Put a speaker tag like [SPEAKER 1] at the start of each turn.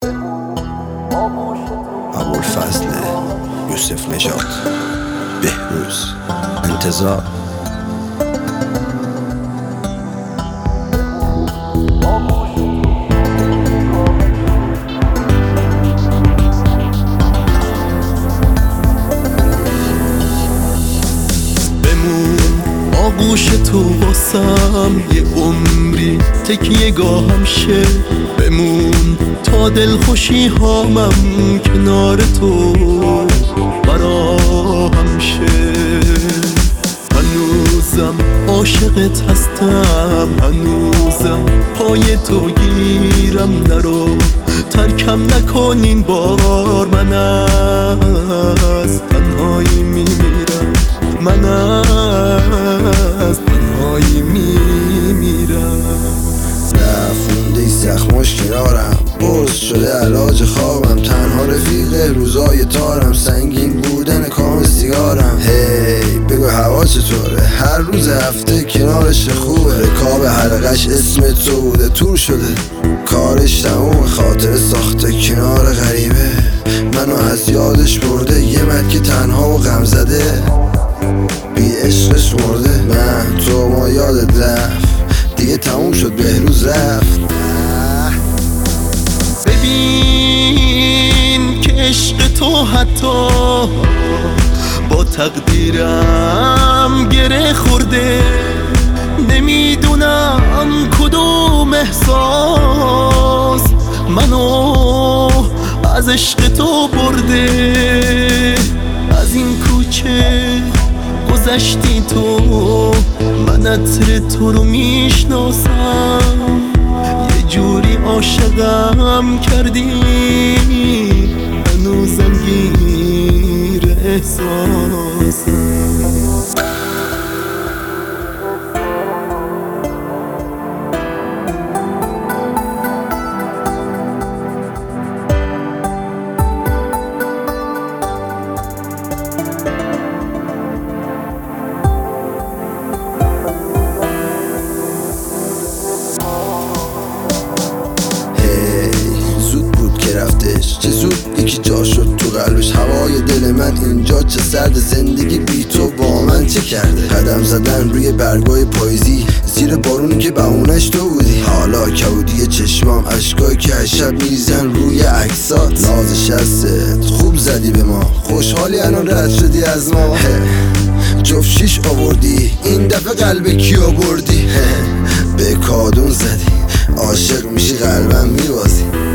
[SPEAKER 1] ابوالفضل، یوسف نژاد، بهروز، انتظار.
[SPEAKER 2] آغوش تو واسم یه عمری تکیه گاهم شه، بمون تا دلخوشی هامم کنار تو براهم شه. هنوزم عاشقت هستم، هنوزم پای تو گیرم، نرو ترکم نکن این بار. من از تنهایی میمیرم، من از تنهایی میمیرم.
[SPEAKER 1] رفونده زخماش کنارم، برس شده علاج خوابم، تنها رفیق روزای تارم، سنگین بودن کام سیگارم. هی بگو هوا چطوره، هر روز هفته کنارش خوبه، رکاب حلقش اسم تو بوده، تور شده کارش تموم، خاطر ساخته کنار غریبه، منو از یادش برده، یه مرد که تنها و غم زده، بی عشقش مرده. من تو ما یادت رفت دیگه، تموم شد بهروز رفت.
[SPEAKER 2] ببین که عشق تو حتی با تقدیرم گره خورده، نمیدونم کدوم احساس منو از عشق تو برده. از این کوچه گذشتی تو، من عطر تو رو میشناسم، یه جوری عاشقم کردی هنوزم گیر احساسم.
[SPEAKER 1] چه زود یکی جا شد تو قلبش، هوای دل من اینجا چه سرد، زندگی بی تو با من چه کرده. قدم زدن روی برگای پاییزی، زیر بارونی که بهونش تو بودی، حالا کبودی چشمام، اشکایی که از شب میریزن روی عکسات، نازش هستت خوب زدی به ما، خوشحالی الان رد شدی از ما، جفت شیش آوردی این دفعه قلب کیا بردی، به کادون زدی عاشق میشی قلبم میبازی.